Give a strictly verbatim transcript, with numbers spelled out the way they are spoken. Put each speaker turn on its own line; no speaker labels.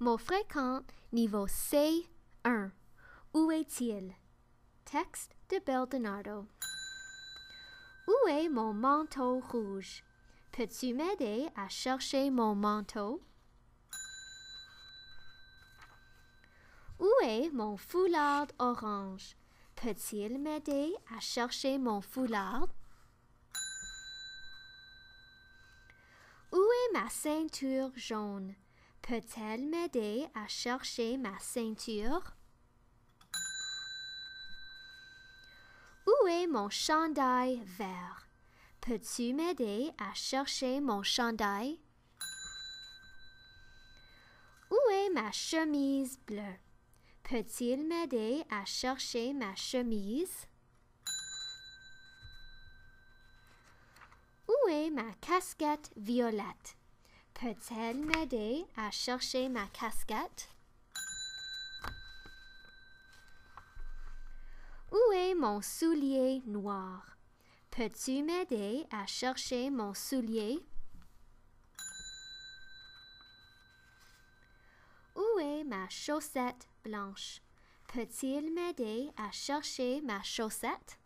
Mot fréquent niveau C un. Où est-il? Texte de Baldonado. Où est mon manteau rouge? Peux-tu m'aider à chercher mon manteau? Où est mon foulard orange? Peut-il m'aider à chercher mon foulard? Où est ma ceinture jaune? Peut-elle m'aider à chercher ma ceinture? Où est mon chandail vert? Peux-tu m'aider à chercher mon chandail? Où est ma chemise bleue? Peut-il m'aider à chercher ma chemise? Où est ma casquette violette? Peut-elle m'aider à chercher ma casquette? Où est mon soulier noir? Peux-tu m'aider à chercher mon soulier? Où est ma chaussette blanche? Peut-il m'aider à chercher ma chaussette?